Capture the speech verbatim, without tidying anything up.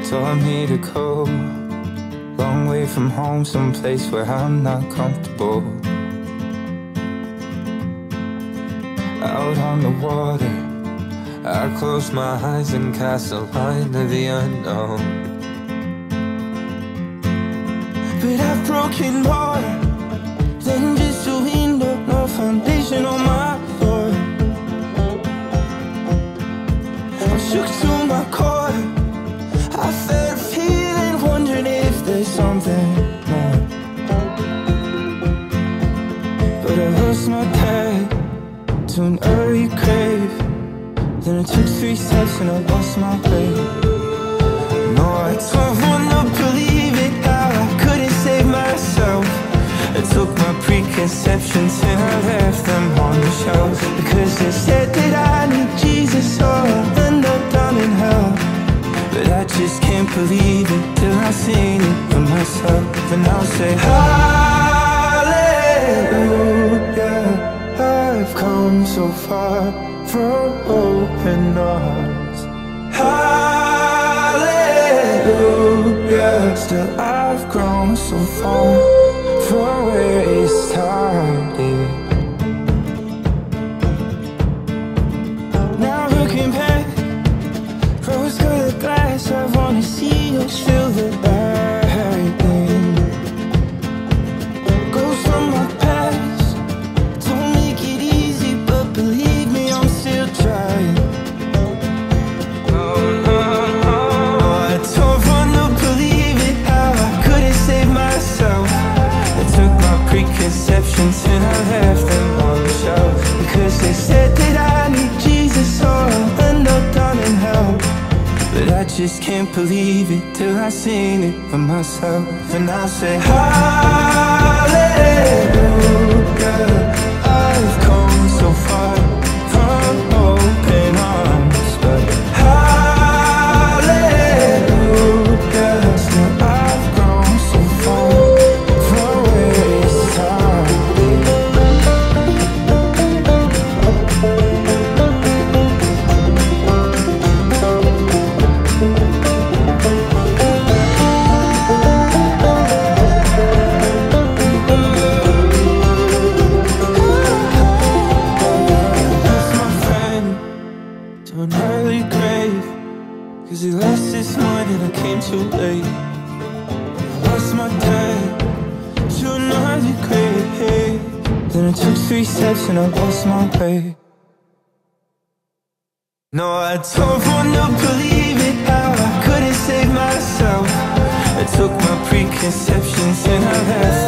taught me to go long way from home, someplace where I'm not comfortable. Out on the water, I close my eyes and cast a line to the unknown. But I've broken more than just a window, no foundation on my floor. I'm shook to my core. I felt a feeling, wondering if there's something more. But I lost my dad to an early grave. Then I took three steps and I lost my way. No, I don't wanna believe it now, I couldn't save myself. I took my preconceptions and I left them on the shelf. Because they said that I need Jesus or I'll end up down in hell. But I just can't believe it till I've seen it for myself. And I'll say hallelujah, I've come so far from open arms. Hallelujah, still I've grown so far from where it started. Now looking back, rose-colored glass, I wanna see you still the lightning. Goes from my past, don't make it easy, but believe me, I'm still trying. Oh, no, no, I don't wanna believe it now, I couldn't save myself. I took my preconceptions and I left them on the shelf. Because they said that I need Jesus or I'll end up down in hell. But I just can't believe it till I've seen it for myself. And I'll say hallelujah, I've come so far from open arms. But hallelujah, still I've grown so far from where it started. To an early grave, cause he lost his mind and I came too late. I lost my dad to an early grave. Then I took three steps and I lost my way. No, I don't wanna believe it now, I couldn't save myself. I took my preconceptions and I left